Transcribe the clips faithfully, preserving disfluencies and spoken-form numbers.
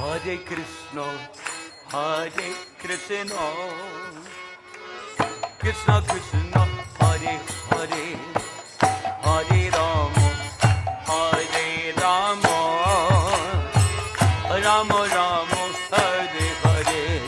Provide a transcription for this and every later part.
Hare Krishna, Hare Krishna, Krishna Krishna, Hare Hare, Hare Rama, Hare Rama, Rama Rama, Hare Hare.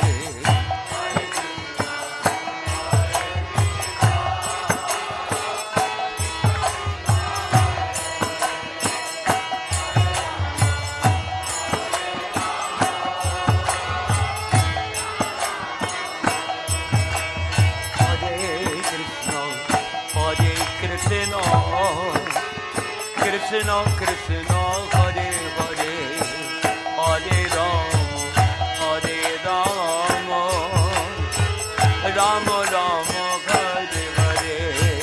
Krishna Krishna Hare Hare Hare Rama Hare Rama Rama Rama Hare Hare.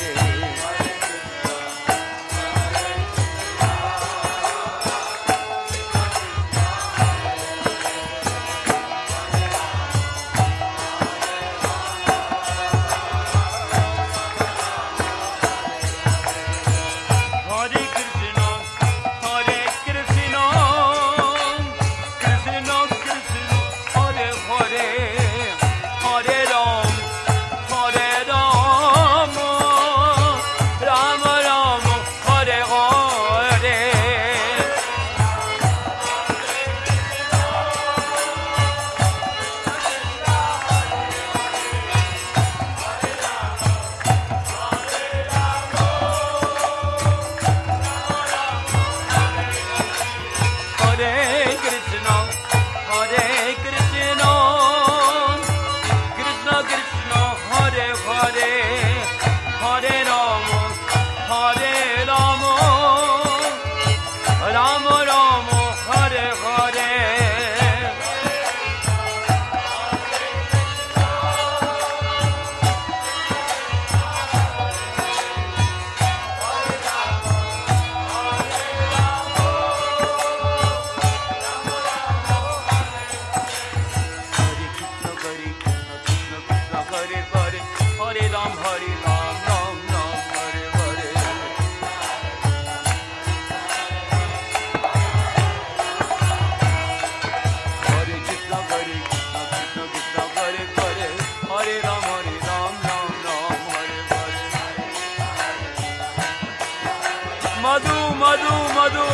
Madhu, Madhu, Madhu.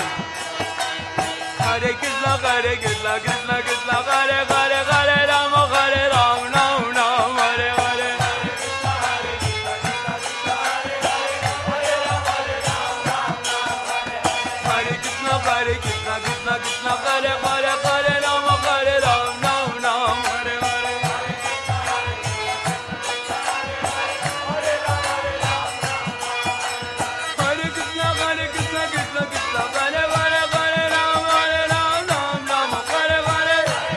Hare Krishna, Hare Krishna, Krishna Krishna, Hare Hare, Hare Rama, Hare Rama, Ram Ram, Hare Hare. Hare Krishna, Hare Krishna, Krishna Krishna, Hare Hare, Hare Rama, Hare Rama, Ram Ram, Hare Hare. Hare Krishna, Hare Krishna, Krishna Krishna, Hare Hare, Hare Rama, Hare Rama, Ram Ram, Hare Hare.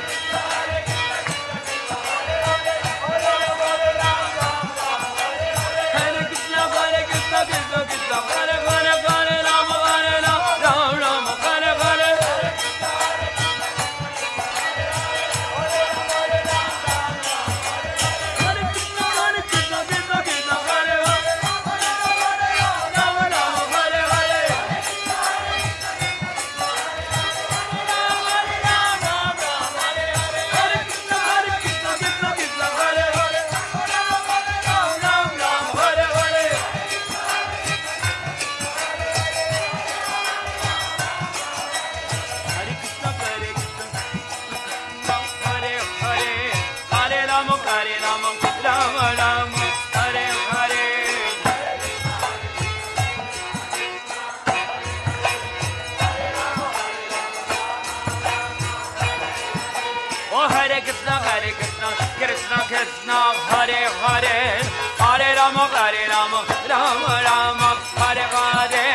Hare Krishna, Hare Krishna, Krishna Krishna, Hare Hare, Hare Rama, Hare Rama, Ram Ram, Hare Hare. Hare Krishna, Hare Krishna, Krishna Krishna, Hare Hare, Ram Ram, Hare Hare. Hare Krishna, Hare Krishna, Krishna Krishna, Hare Hare, Ram Ram, Hare Hare. Hare Krishna, Hare Krishna, Hare Hare, Hare Rama, Hare Rama, Rama Rama, Hare Hare. Oh Hare Krishna, Hare Krishna, Krishna Krishna, Hare Hare, Hare Rama, Hare Rama, Rama Rama, Hare Hare.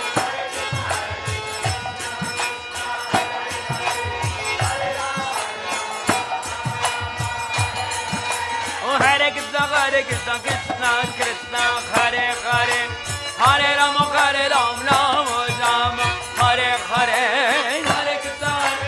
Oh Hare Krishna, Hare Krishna, Krishna Krishna, Hare Hare, Hare Rama, Hare Rama, Rama Rama, Hare Hare. Hare Krishna, Hare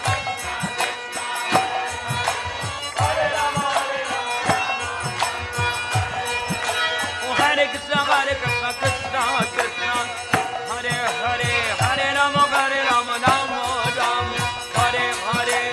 Oh Hare Krishna, Hare Krishna, Krishna Krishna, Hare Hare, Hare Rama, Hare Rama, Rama Rama, Hare Hare.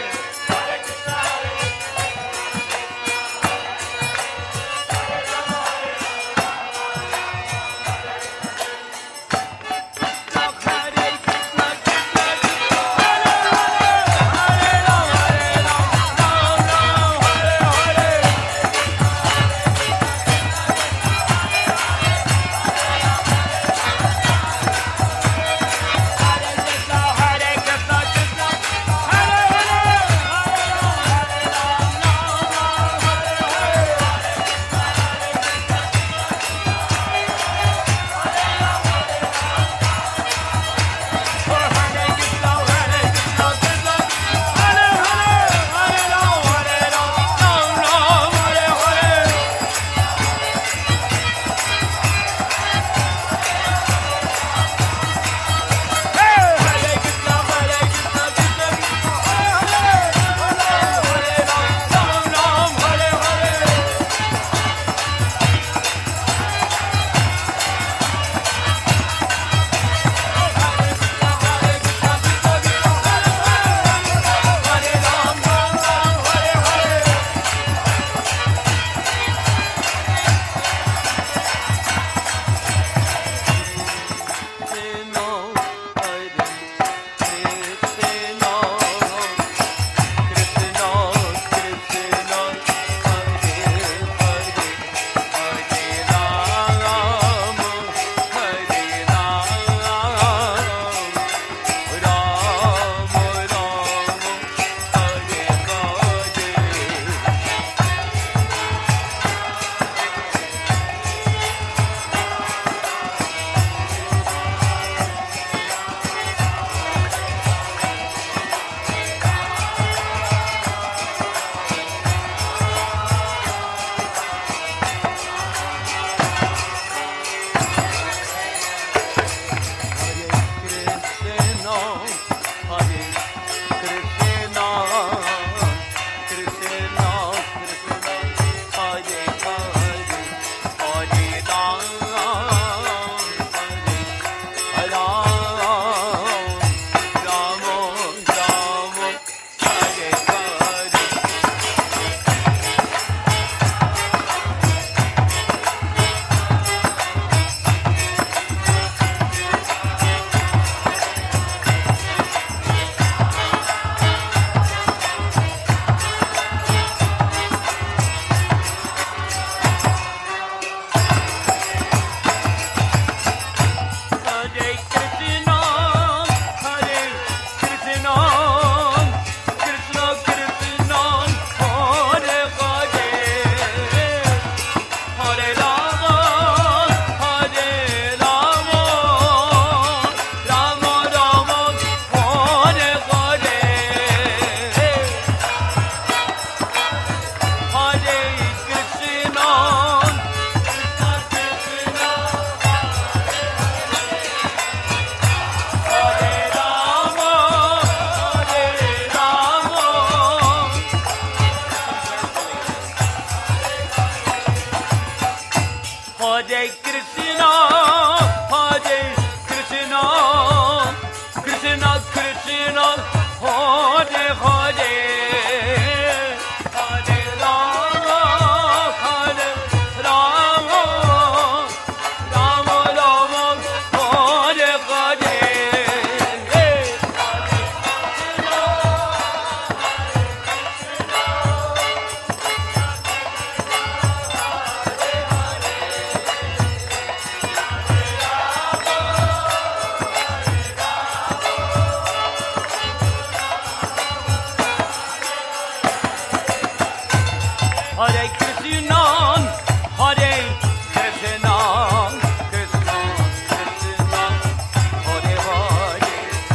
Hare Krishna, Hare Krishna, Krishna Krishna, Hare Hare,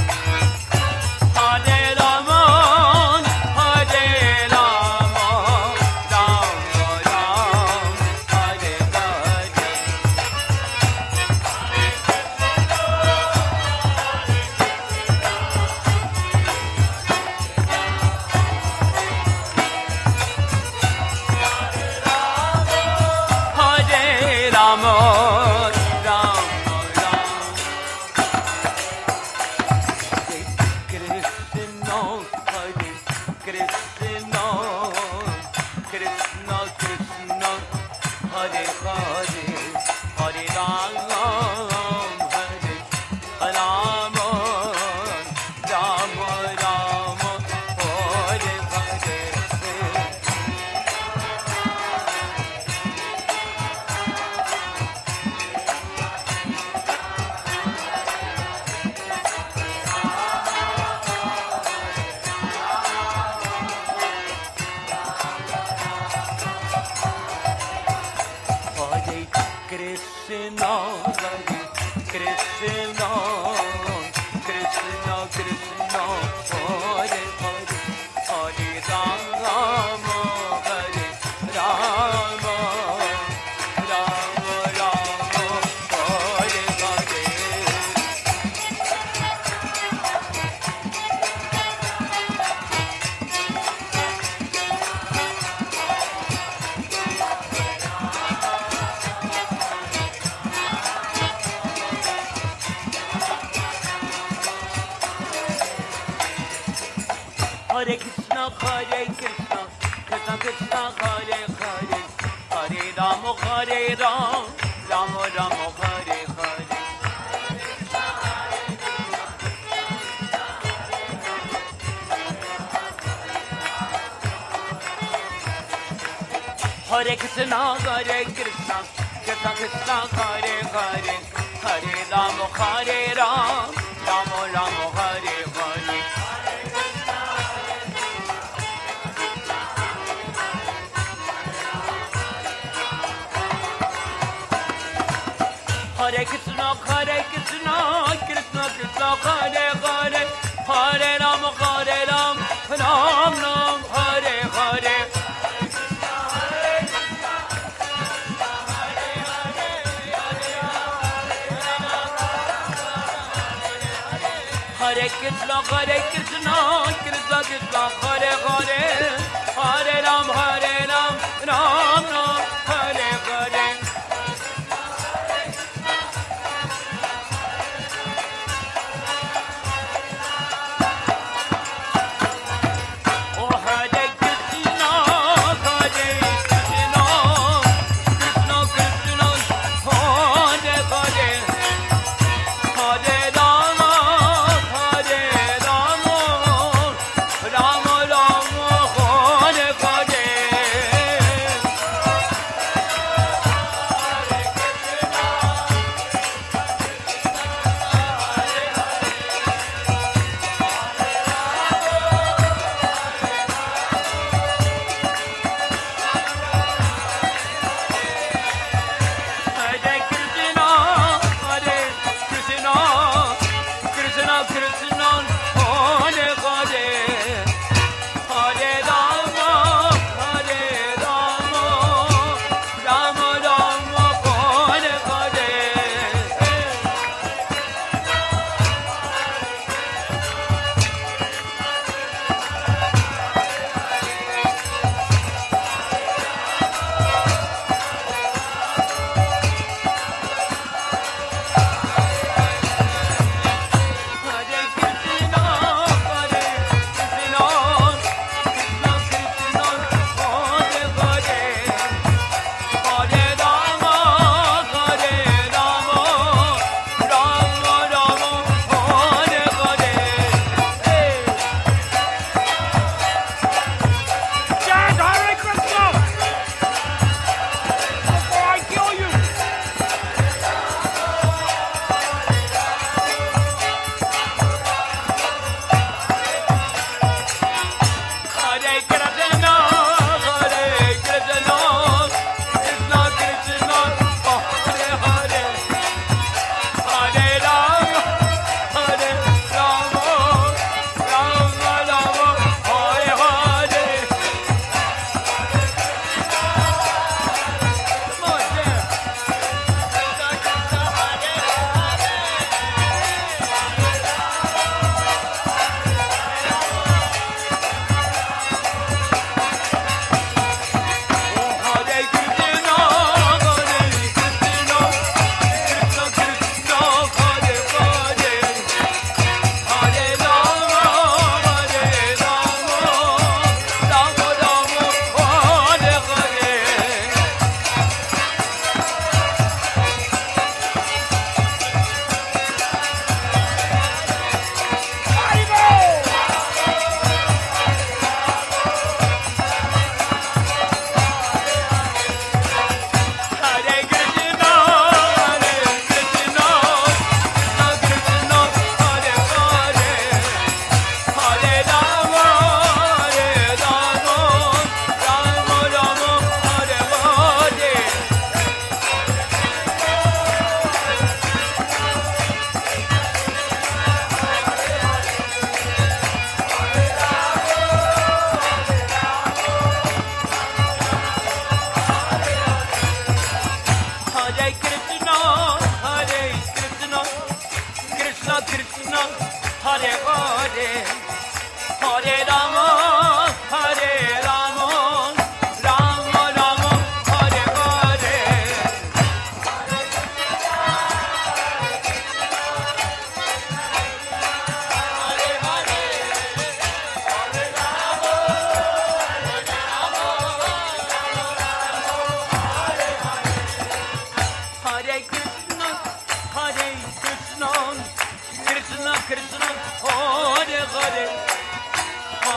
Hare Rama, Hare Rama, Rama Rama, Hare Hare. Hare Rama, Rama Rama, Hare Krishna, Hare Krishna, Krishna Krishna, Hare Hare, Hare Rama, Hare Rama, Rama Rama, Hare Hare. Hare Krishna, Hare Krishna, Krishna Krishna, Hare Hare, Hare Rama, Hare Rama, Rama Rama, Hare Hare. Hare Krishna, Hare Krishna, Krishna Krishna, Hare Hare, Hare Rama, Hare Rama, Rama Rama, Hare Hare. Hare Krishna, Hare Krishna, Krishna Krishna, Hare Hare, Hare Rama, Hare Rama, Rama Rama, Hare Hare. Hare Krishna, Hare Krishna, Krishna Krishna, Hare Hare, Hare Rama, Hare Rama, Ram Ram, Hare Hare.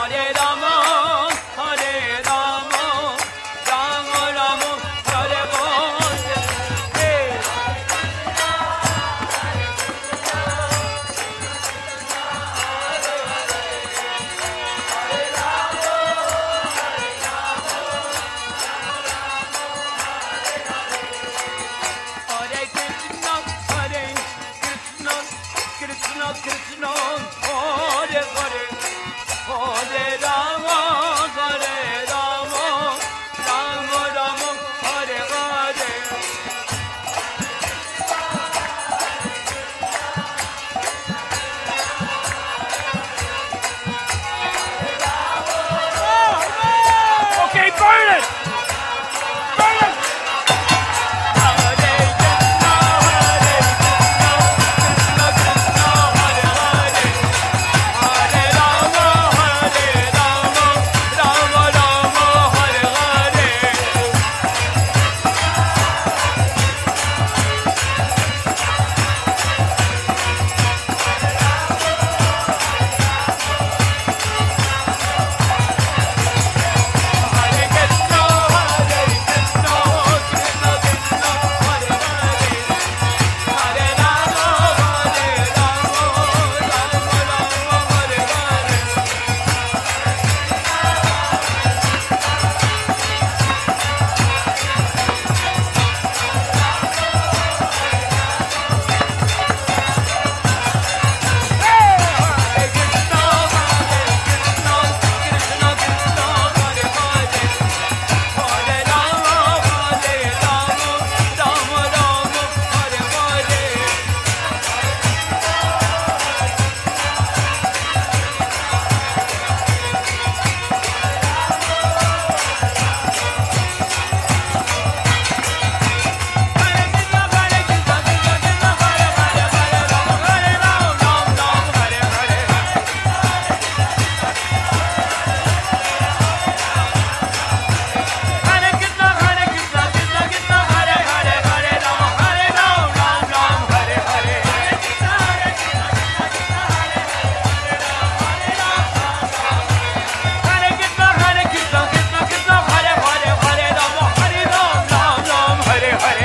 Hare Rama, Hare Rama, Rama Rama, Hare Hare. Hare Krishna, Hare Krishna, Krishna Krishna, Hare Hare, Hare Rama, Hare Rama, Rama Rama, Hare Hare. Okay, burn it! Burn it! Hare Krishna, Hare Krishna, Krishna Krishna, Hare Hare, Hare Rama, Hare Rama, Rama Rama, Hare Hare. Hare Krishna, Hare Krishna, Krishna Krishna, Hare Hare, Hare Rama, Hare Rama, Rama Rama, Hare Hare. Hare Krishna, Hare Krishna, Krishna Krishna, Hare Hare, Hare Rama, Hare Rama, Rama Rama, Hare Hare. Hare Krishna, Hare Krishna, Krishna Krishna, Hare Hare, Hare Rama, Hare Rama, Rama Rama, Hare Hare. Hare Krishna, Hare Krishna, Krishna Krishna, Hare Hare, Hare Rama, Hare Rama, Rama Rama, Hare Hare. Hare Krishna, Hare Krishna, Krishna Krishna, Hare Hare, Hare Rama, Hare Rama, Hare Rama. Hare Krishna, Hare Krishna, Krishna Krishna, Hare Hare, Hare Rama, Hare Rama, Rama Rama, Hare Hare.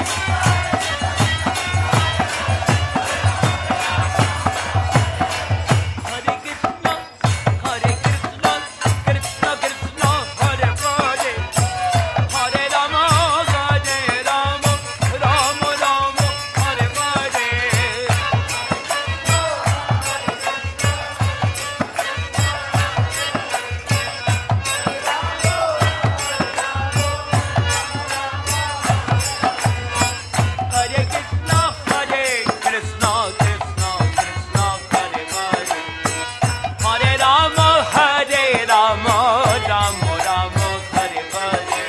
Hare Krishna, Hare Krishna, Krishna Krishna, Hare Hare, Hare Rama, Hare Rama, Rama Rama, Hare Hare. Hare Krishna, Hare Krishna, Krishna Krishna, Hare Hare, Hare Rama, Hare Rama, Rama Rama, Hare Hare.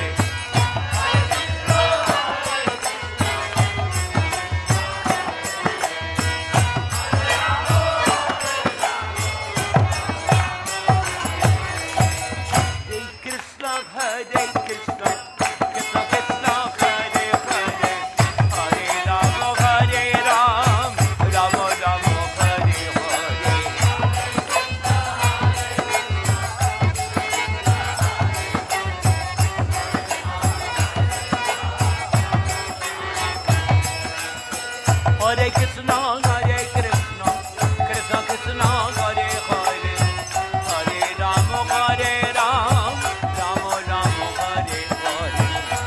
Hare Krishna, Hare Krishna, Krishna Krishna, Hare Hare, Hare Rama, Hare Rama, Rama Rama, Hare Hare. Hare Krishna, Hare Krishna, Krishna Krishna, Hare Hare, Hare Rama, Hare Rama, Rama Rama, Hare Hare.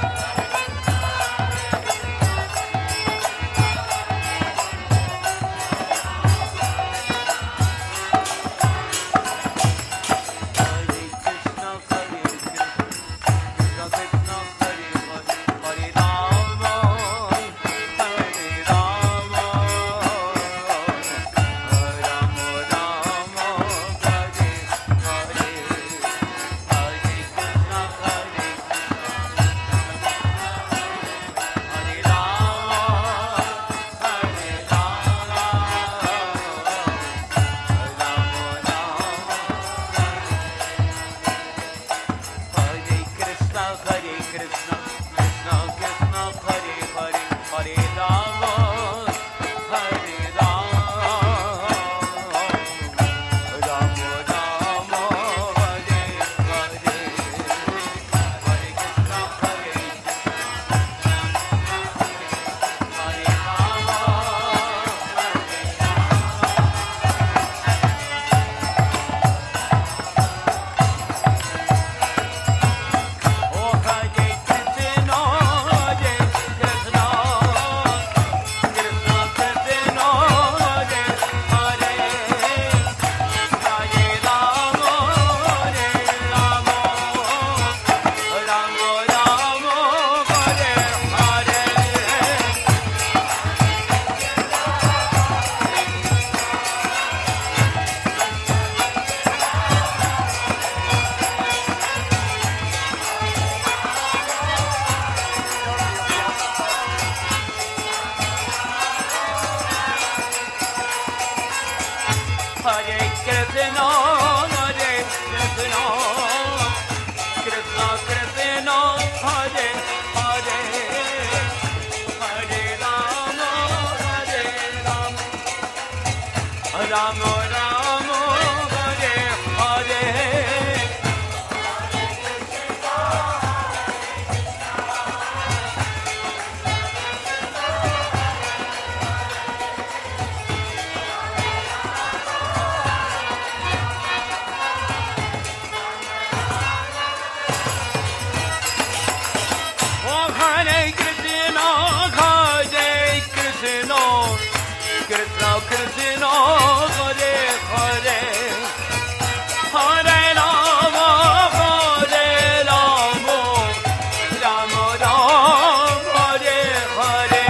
Hare Krishna, Hare Krishna, Krishna Krishna, Hare Hare, Hare Rama, Hare Rama, Rama, Krishna, Hare Krishna, Krishna Krishna, Hare Hare, Hare Rama, Hare Rama, Rama Rama, Hare Hare. Krishna Krishna, Hare Hare, Hare Rama, Hare Rama, Rama Rama, Hare Hare.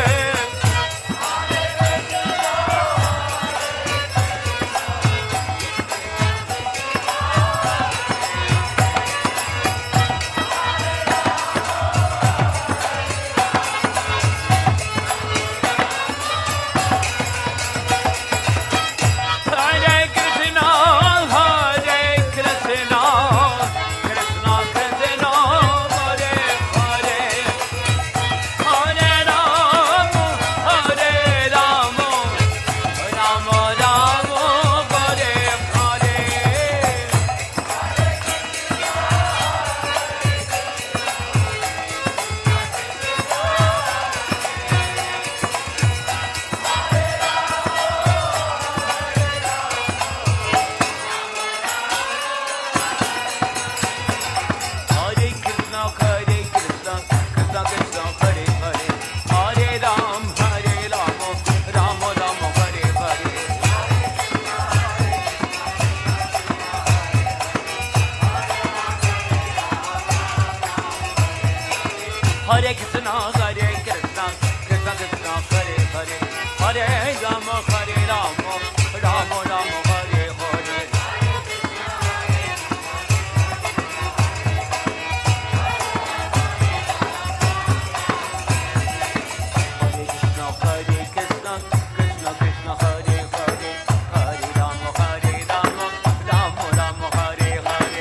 Hare Krishna, Hare Krishna, Krishna Krishna, Hare Hare, Hare Rama, Hare Rama, Rama Rama, Hare Hare. Hare Krishna, Hare Krishna, Krishna Krishna, Hare Hare, Hare Rama, Hare Rama, Rama Rama, Hare Hare.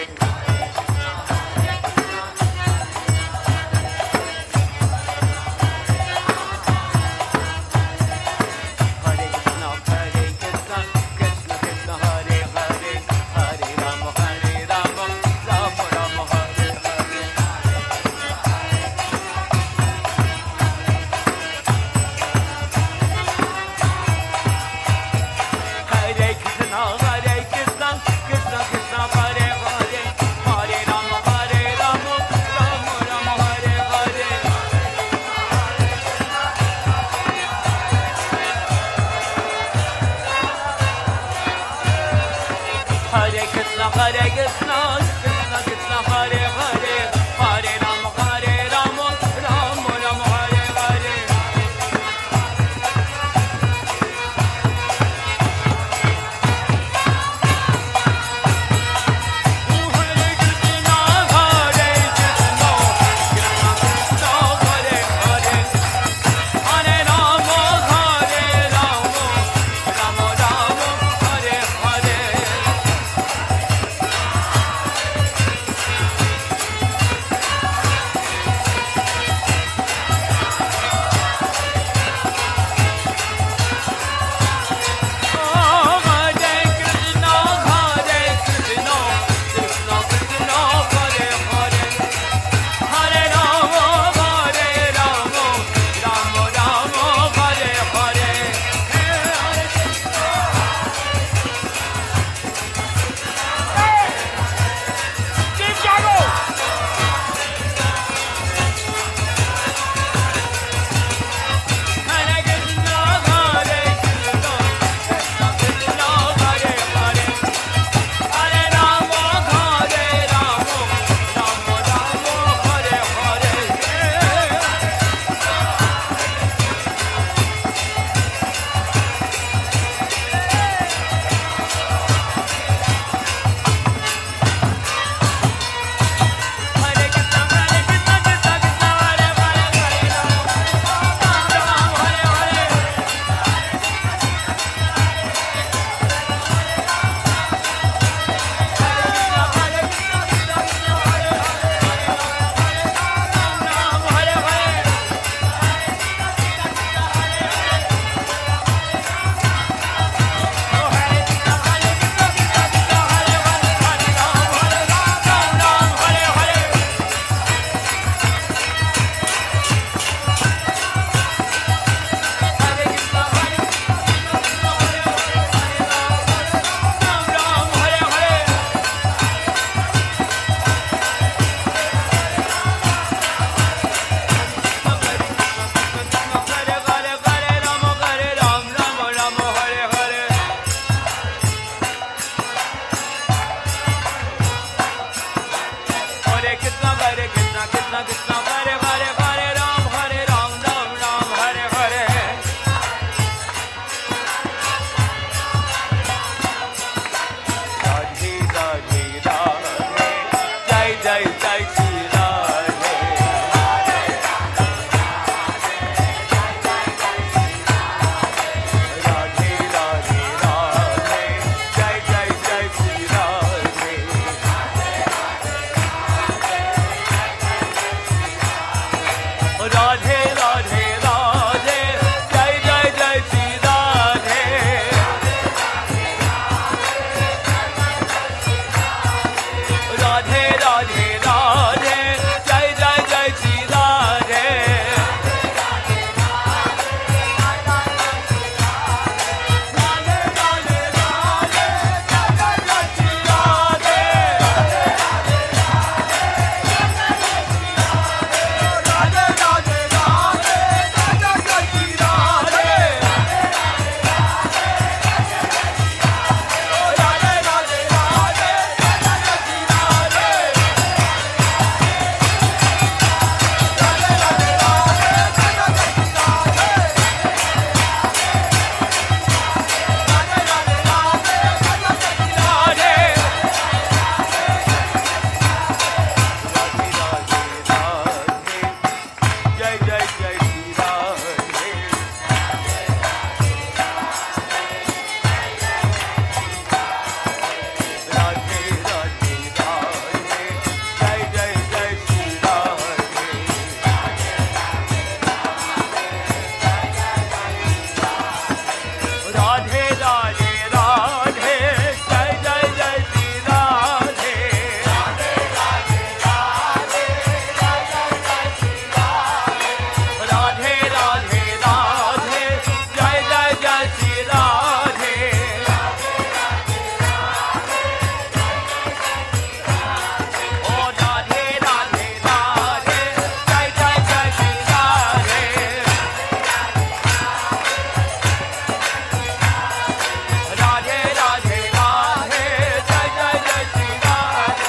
Krishna Hare Krishna Krishna Krishna Hare Hare Hare Ram Hare Ram Ram Ram Hare Hare Radhe Radhe Radhe Jai Jai Jai Shri Radhe Radhe Radhe Radhe Jai Jai Jai Shri Radhe Radhe Radhe Radhe Jai Jai Jai Shri Radhe Radhe Radhe Radhe Jai Jai Jai Shri Radhe Radhe Radhe Radhe Jai Jai Jai Shri Radhe Radhe Radhe Radhe Jai Jai Jai Shri Radhe Radhe Radhe Radhe Jai Jai Jai Shri Radhe Jai Jai Jai Shri Radhe Radhe Radhe Radhe Jai Jai Jai Shri Radhe Radhe Radhe Radhe Jai Jai Jai Shri Radhe Radhe Radhe Radhe Jai Jai Jai Shri Radhe Radhe Radhe Radhe Jai Jai Jai Shri Radhe Oh Radhe Radhe Radhe Jai Jai Jai Shri Radhe Radhe Radhe Radhe Jai Jai Jai Shri Radhe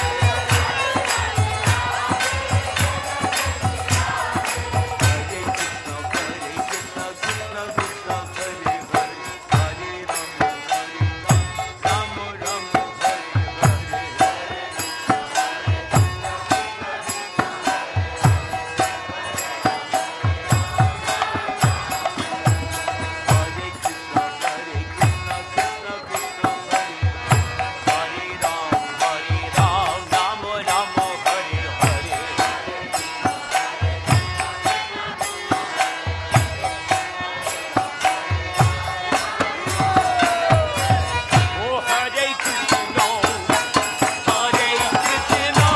Oh Hare Krishna Hare Krishna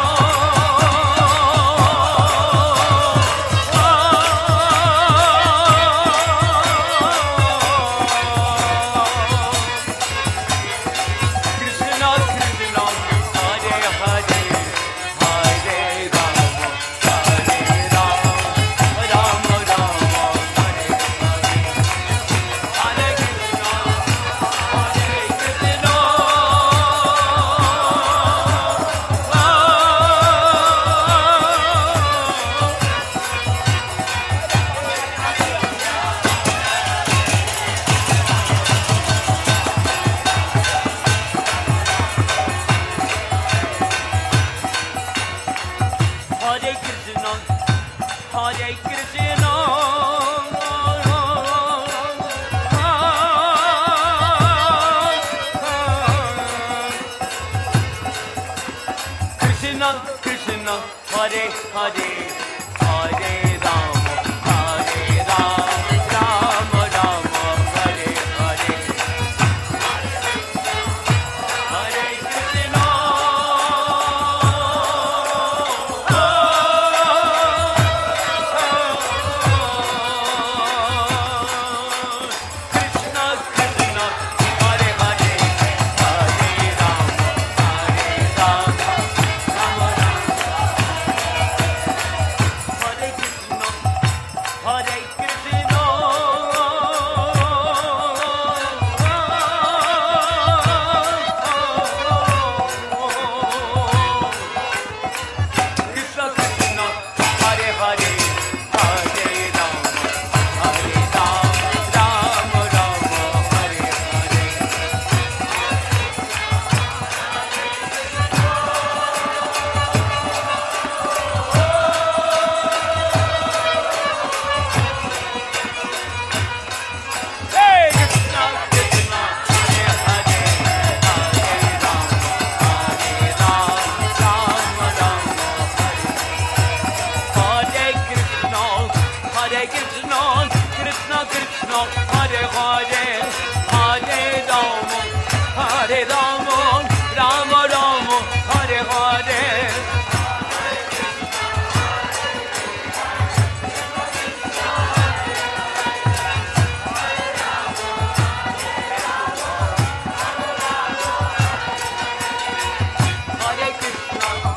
Krishna Krishna Hare Hare Hare Rama Hare Rama Rama Rama Hare Hare Hare Krishna Hare Krishna Hare Krishna Hare Krishna Krishna Krishna Hare Hare Hare Rama Hare Rama Rama Rama Hare Hare Hare Krishna Krishna Krishna Hare Hare Hare Rama Hare Rama Rama Rama Hare Hare Rama Hare Rama Rama Rama Hare Hare Hare Krishna